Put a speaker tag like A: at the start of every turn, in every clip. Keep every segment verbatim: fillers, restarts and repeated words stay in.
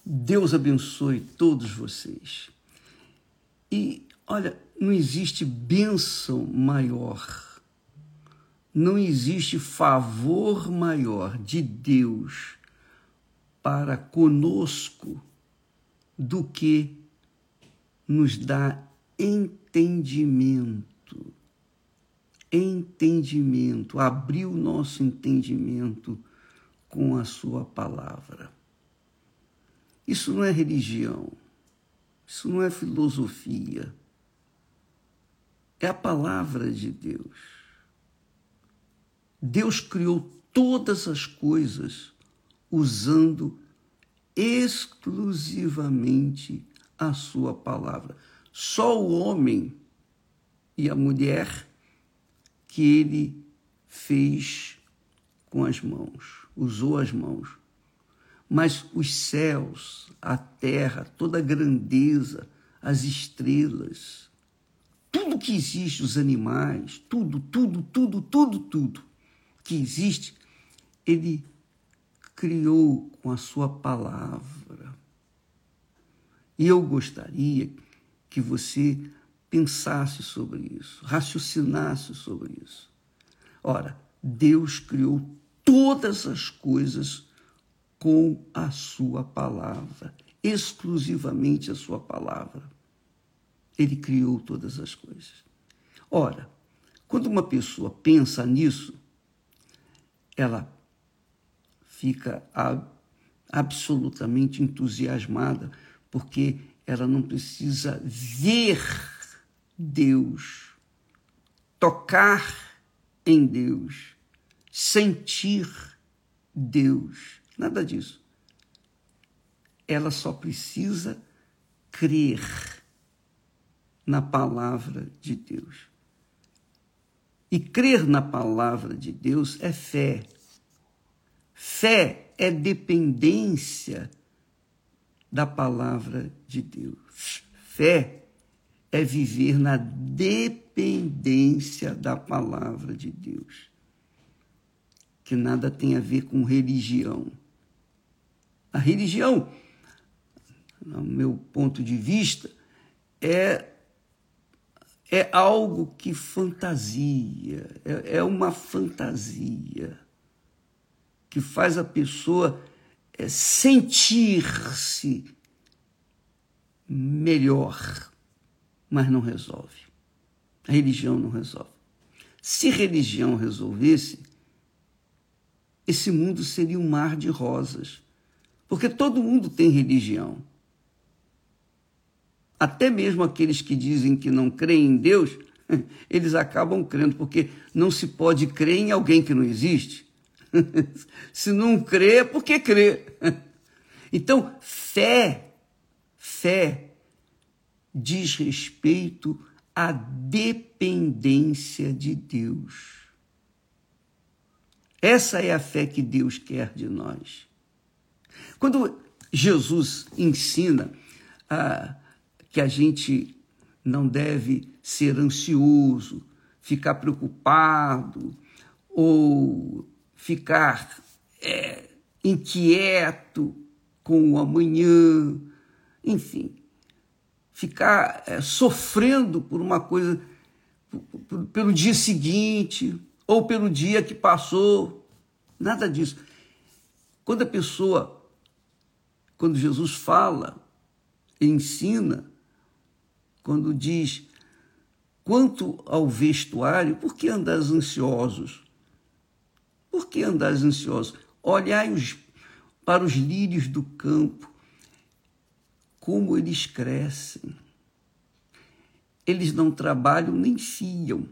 A: Deus abençoe todos vocês. E, olha, não existe bênção maior, não existe favor maior de Deus para conosco do que nos dar entendimento. Entendimento, abrir o nosso entendimento com a sua palavra. Isso não é religião, isso não é filosofia, é a palavra de Deus. Deus criou todas as coisas usando exclusivamente a sua palavra. Só o homem e a mulher que ele fez com as mãos, usou as mãos. Mas os céus, a terra, toda a grandeza, as estrelas, tudo que existe, os animais, tudo, tudo, tudo, tudo, tudo que existe, ele criou com a sua palavra. E eu gostaria que você pensasse sobre isso, raciocinasse sobre isso. Ora, Deus criou todas as coisas com a sua palavra, exclusivamente a sua palavra. Ele criou todas as coisas. Ora, quando uma pessoa pensa nisso, ela fica absolutamente entusiasmada, porque ela não precisa ver Deus, tocar em Deus, sentir Deus, nada disso. Ela só precisa crer na palavra de Deus. E crer na palavra de Deus é fé. Fé é dependência da palavra de Deus. Fé é viver na dependência da palavra de Deus, que nada tem a ver com religião. A religião, no meu ponto de vista, é, é algo que fantasia, é, é uma fantasia que faz a pessoa é, sentir-se melhor, mas não resolve. A religião não resolve. Se religião resolvesse, esse mundo seria um mar de rosas, porque todo mundo tem religião. Até mesmo aqueles que dizem que não creem em Deus, eles acabam crendo, porque não se pode crer em alguém que não existe. Se não crê, por que crê? Então, fé, fé diz respeito à dependência de Deus. Essa é a fé que Deus quer de nós. Quando Jesus ensina ah, que a gente não deve ser ansioso, ficar preocupado ou ficar é, inquieto com o amanhã, enfim, ficar é, sofrendo por uma coisa, por, pelo dia seguinte ou pelo dia que passou, nada disso. Quando a pessoa, quando Jesus fala, ensina, quando diz, quanto ao vestuário, por que andais ansiosos? Por que andais ansiosos? Olhai os, para os lírios do campo, como eles crescem. Eles não trabalham nem fiam.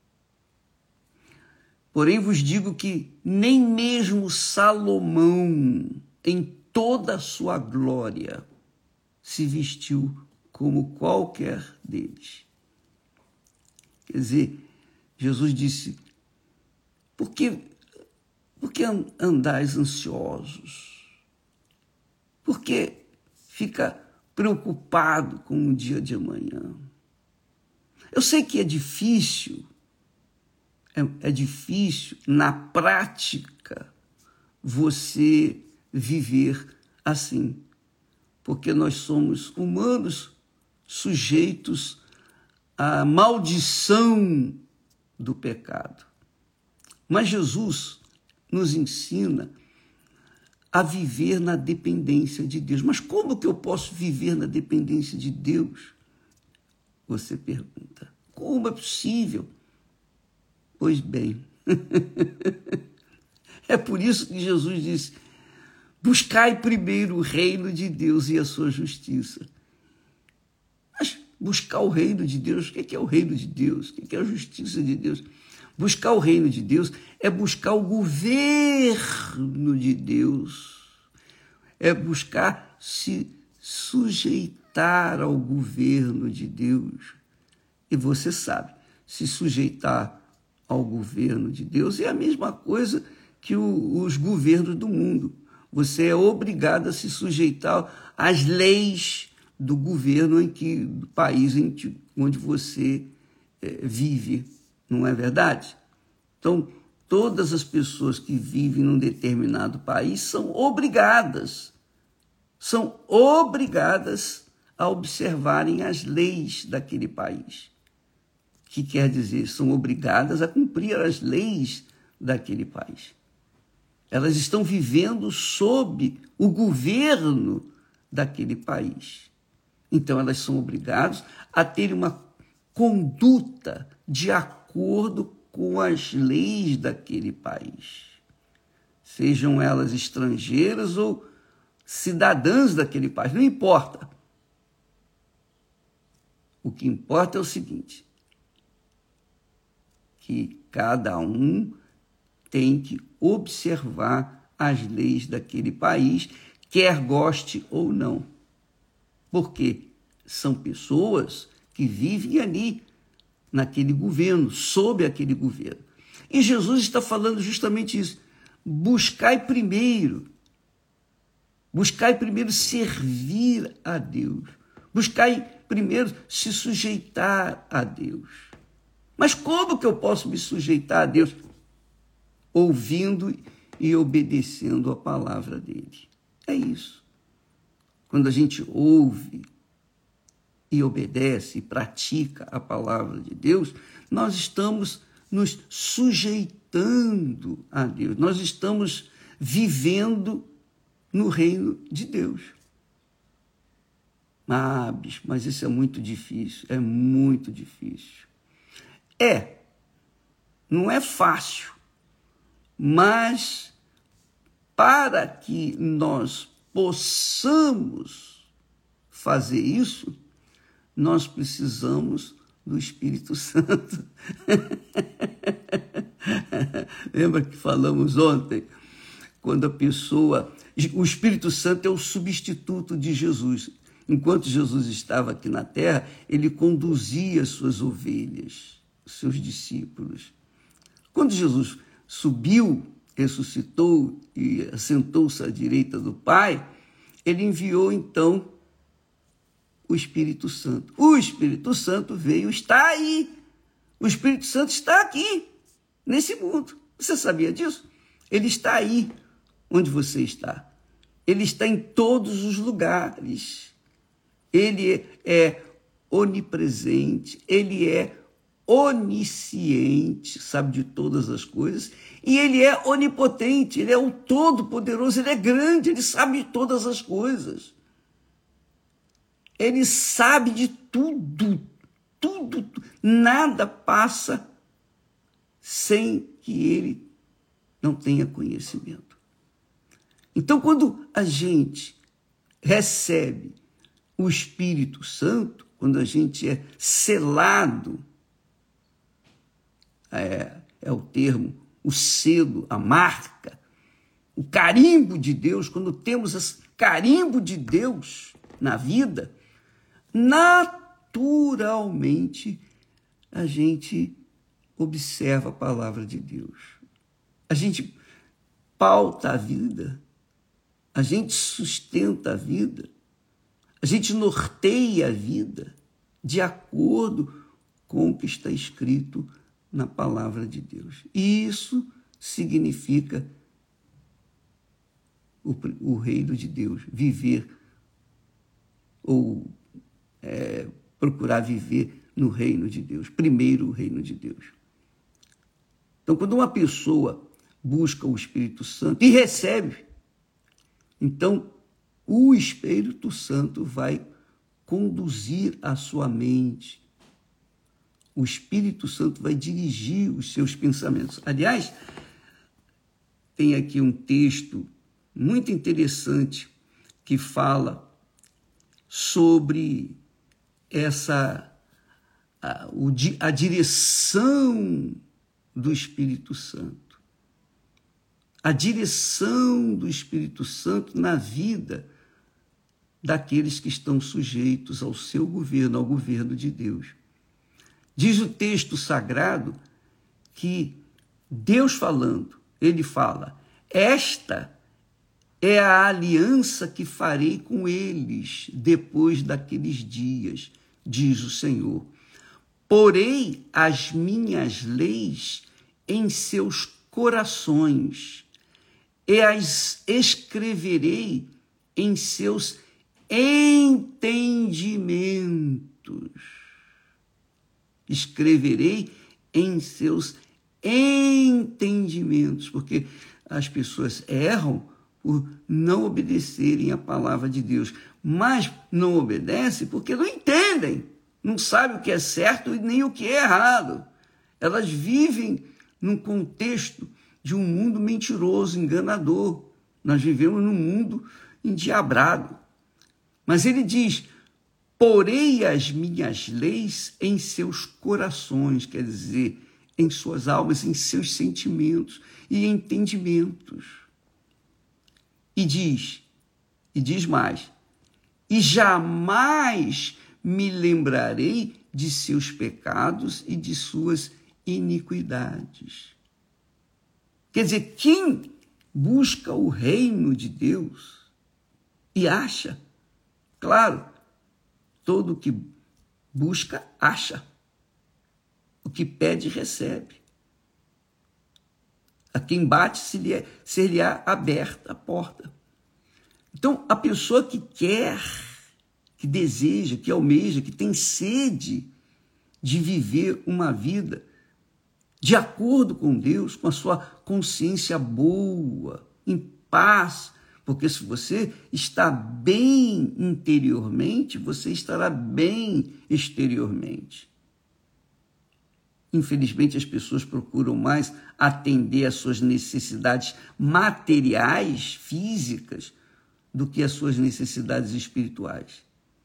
A: Porém vos digo que nem mesmo Salomão, em toda a sua glória, se vestiu como qualquer deles. Quer dizer, Jesus disse, por que, por que andais ansiosos? Por que fica preocupado com o dia de amanhã? Eu sei que é difícil, é, é difícil, na prática, você viver assim. porque nós somos humanos sujeitos à maldição do pecado. Mas Jesus nos ensina a viver na dependência de Deus. Mas como que eu posso viver na dependência de Deus? Você pergunta. Como é possível? Pois bem, é por isso que Jesus disse: buscai primeiro o reino de Deus e a sua justiça. Mas buscar o reino de Deus, o que é o reino de Deus? O que é a justiça de Deus? Buscar o reino de Deus é buscar o governo de Deus, é buscar se sujeitar ao governo de Deus. E você sabe, se sujeitar ao governo de Deus é a mesma coisa que o, os governos do mundo. Você é obrigado a se sujeitar às leis do governo em que, do país em que, onde você é, vive, não é verdade? Então, todas as pessoas que vivem num determinado país são obrigadas, são obrigadas a observarem as leis daquele país. Que quer dizer, são obrigadas a cumprir as leis daquele país. Elas estão vivendo sob o governo daquele país. Então, elas são obrigadas a ter uma conduta de acordo com as leis daquele país. Sejam elas estrangeiras ou cidadãs daquele país, não importa. O que importa é o seguinte: que cada um tem que observar as leis daquele país, quer goste ou não. Porque são pessoas que vivem ali, naquele governo, sob aquele governo. E Jesus está falando justamente isso. Buscai primeiro, buscai primeiro servir a Deus. Buscai primeiro se sujeitar a Deus. Mas como que eu posso me sujeitar a Deus? Ouvindo e obedecendo a palavra dele. É isso. Quando a gente ouve e obedece e pratica a palavra de Deus, nós estamos nos sujeitando a Deus. Nós estamos vivendo no reino de Deus. Ah, bicho, mas isso é muito difícil, é muito difícil. É, não é fácil, mas para que nós possamos fazer isso, nós precisamos do Espírito Santo. Lembra que falamos ontem? Quando a pessoa... O Espírito Santo é o substituto de Jesus. Enquanto Jesus estava aqui na terra, ele conduzia as suas ovelhas, seus discípulos. Quando Jesus subiu, ressuscitou e assentou-se à direita do Pai, ele enviou então o Espírito Santo. O Espírito Santo veio, está aí. O Espírito Santo está aqui, nesse mundo. Você sabia disso? Ele está aí, onde você está. Ele está em todos os lugares. Ele é onipresente, ele é onisciente, sabe de todas as coisas, e ele é onipotente, ele é o todo-poderoso, ele é grande, ele sabe de todas as coisas. Ele sabe de tudo, tudo, nada passa sem que ele não tenha conhecimento. Então, quando a gente recebe o Espírito Santo, quando a gente é selado, é, é o termo, o selo, a marca, o carimbo de Deus, quando temos esse carimbo de Deus na vida, naturalmente a gente observa a palavra de Deus. A gente pauta a vida, a gente sustenta a vida, a gente norteia a vida de acordo com o que está escrito na palavra de Deus. E isso significa o, o reino de Deus, viver ou é, procurar viver no reino de Deus. Primeiro o reino de Deus. Então, quando uma pessoa busca o Espírito Santo e recebe, então o Espírito Santo vai conduzir a sua mente. O Espírito Santo vai dirigir os seus pensamentos. Aliás, tem aqui um texto muito interessante que fala sobre essa a, o, a direção do Espírito Santo. A direção do Espírito Santo na vida daqueles que estão sujeitos ao seu governo, ao governo de Deus. Diz o texto sagrado que Deus falando, ele fala: esta é a aliança que farei com eles depois daqueles dias, diz o Senhor. Porei as minhas leis em seus corações e as escreverei em seus entendimentos. Escreverei em seus entendimentos, porque as pessoas erram por não obedecerem a palavra de Deus, mas não obedecem porque não entendem, não sabem o que é certo e nem o que é errado. Elas vivem num contexto de um mundo mentiroso, enganador. Nós vivemos num mundo endiabrado. Mas ele diz: porei as minhas leis em seus corações, quer dizer, em suas almas, em seus sentimentos e entendimentos. E diz, e diz mais: e jamais me lembrarei de seus pecados e de suas iniquidades. Quer dizer, quem busca o reino de Deus e acha, claro, todo que busca, acha. O que pede, recebe. A quem bate, ser-lhe-á aberta a porta. Então, a pessoa que quer, que deseja, que almeja, que tem sede de viver uma vida de acordo com Deus, com a sua consciência boa, em paz, porque se você está bem interiormente, você estará bem exteriormente. Infelizmente, as pessoas procuram mais atender às suas necessidades materiais, físicas, do que às suas necessidades espirituais.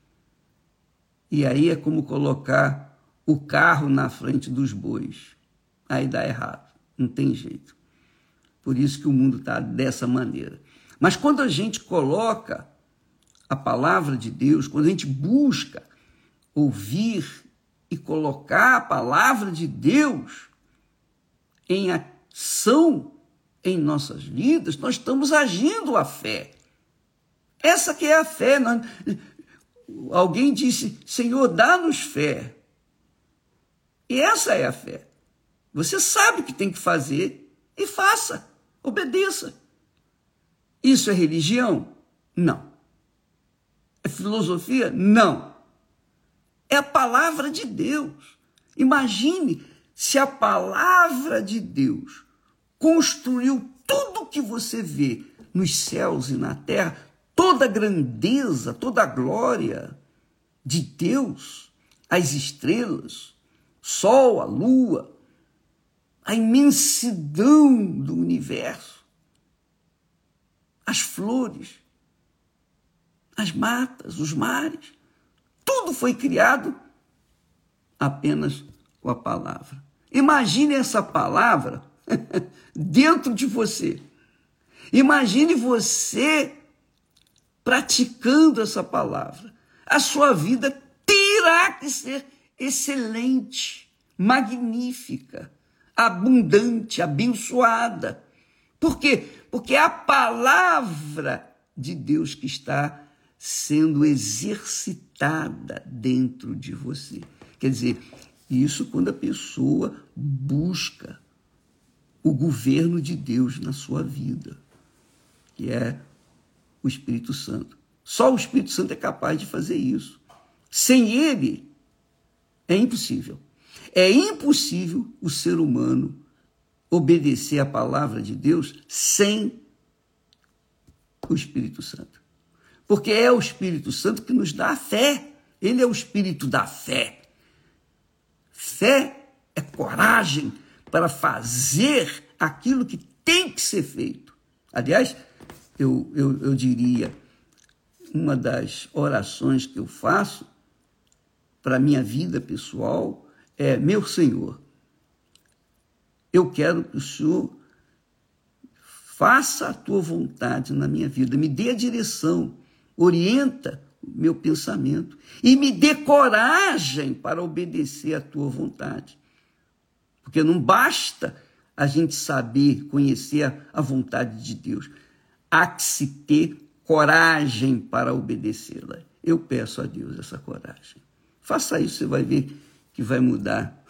A: E aí é como colocar o carro na frente dos bois. Aí dá errado, não tem jeito. Por isso que o mundo está dessa maneira. Mas quando a gente coloca a palavra de Deus, quando a gente busca ouvir e colocar a palavra de Deus em ação em nossas vidas, nós estamos agindo a fé. Essa que é a fé. Nós... Alguém disse: Senhor, dá-nos fé. E essa é a fé. Você sabe o que tem que fazer e faça, obedeça. Isso é religião? Não. É filosofia? Não. É a palavra de Deus. Imagine se a palavra de Deus construiu tudo o que você vê nos céus e na terra, toda a grandeza, toda a glória de Deus, as estrelas, sol, a lua, a imensidão do universo, as flores, as matas, os mares, tudo foi criado apenas com a palavra. Imagine essa palavra dentro de você. Imagine você praticando essa palavra. A sua vida terá que ser excelente, magnífica, abundante, abençoada. Por quê? Porque é a palavra de Deus que está sendo exercitada dentro de você. Quer dizer, isso quando a pessoa busca o governo de Deus na sua vida, que é o Espírito Santo. Só o Espírito Santo é capaz de fazer isso. Sem ele, é impossível. É impossível o ser humano obedecer a palavra de Deus sem o Espírito Santo. Porque é o Espírito Santo que nos dá a fé. Ele é o Espírito da fé. Fé é coragem para fazer aquilo que tem que ser feito. Aliás, eu, eu, eu diria, uma das orações que eu faço para a minha vida pessoal é: meu Senhor, eu quero que o Senhor faça a tua vontade na minha vida, me dê a direção, orienta o meu pensamento e me dê coragem para obedecer a tua vontade. Porque não basta a gente saber, conhecer a, a vontade de Deus, há que se ter coragem para obedecê-la. Eu peço a Deus essa coragem. Faça isso, você vai ver que vai mudar,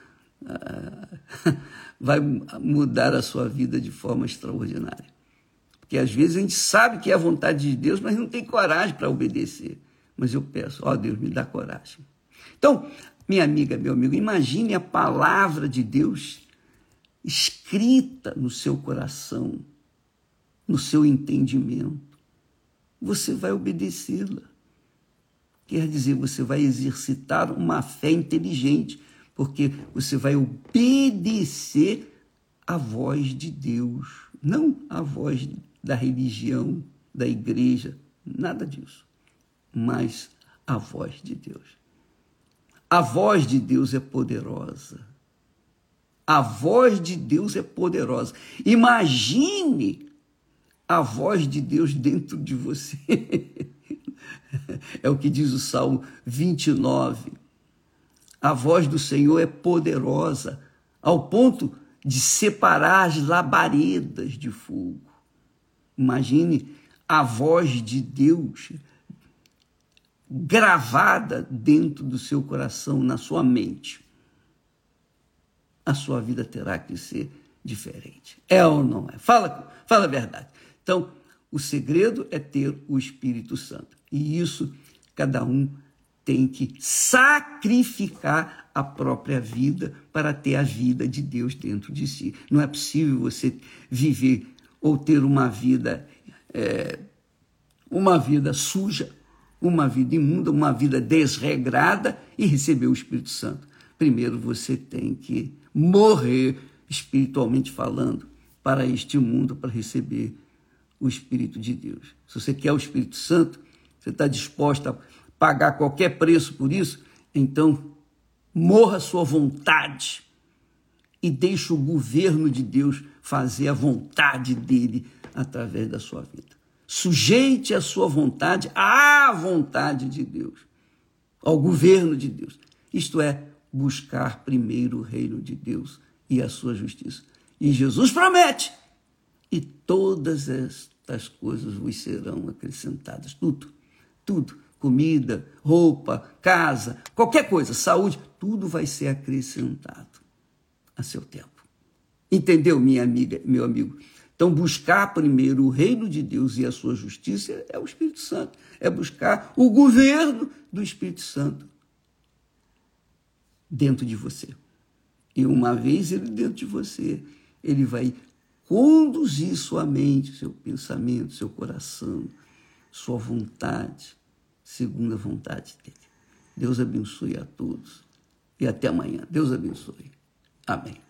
A: vai mudar a sua vida de forma extraordinária. Porque às vezes a gente sabe que é a vontade de Deus, mas não tem coragem para obedecer. Mas eu peço, ó Deus, me dá coragem. Então, minha amiga, meu amigo, imagine a palavra de Deus escrita no seu coração, no seu entendimento. Você vai obedecê-la. Quer dizer, você vai exercitar uma fé inteligente, porque você vai obedecer a voz de Deus, não a voz da religião, da igreja, nada disso, mas a voz de Deus. A voz de Deus é poderosa. A voz de Deus é poderosa. Imagine a voz de Deus dentro de você. É o que diz o Salmo vinte e nove. A voz do Senhor é poderosa, ao ponto de separar as labaredas de fogo. Imagine a voz de Deus gravada dentro do seu coração, na sua mente. A sua vida terá que ser diferente. É ou não é? Fala, fala a verdade. Então, o segredo é ter o Espírito Santo. E isso, cada um tem que sacrificar a própria vida para ter a vida de Deus dentro de si. Não é possível você viver ou ter uma vida, é, uma vida suja, uma vida imunda, uma vida desregrada e receber o Espírito Santo. Primeiro você tem que morrer, espiritualmente falando, para este mundo, para receber o Espírito de Deus. Se você quer o Espírito Santo, você está disposto a pagar qualquer preço por isso, então morra a sua vontade e deixe o governo de Deus fazer a vontade dele através da sua vida. Sujeite a sua vontade à vontade de Deus, ao governo de Deus. Isto é, buscar primeiro o reino de Deus e a sua justiça. E Jesus promete, e todas estas coisas vos serão acrescentadas. Tudo, tudo. Comida, roupa, casa, qualquer coisa, saúde, tudo vai ser acrescentado a seu tempo. Entendeu, minha amiga, meu amigo? Então, buscar primeiro o reino de Deus e a sua justiça é o Espírito Santo. É buscar o governo do Espírito Santo dentro de você. E uma vez ele dentro de você, ele vai conduzir sua mente, seu pensamento, seu coração, sua vontade, segundo a vontade dele. Deus abençoe a todos. E até amanhã. Deus abençoe. Amém.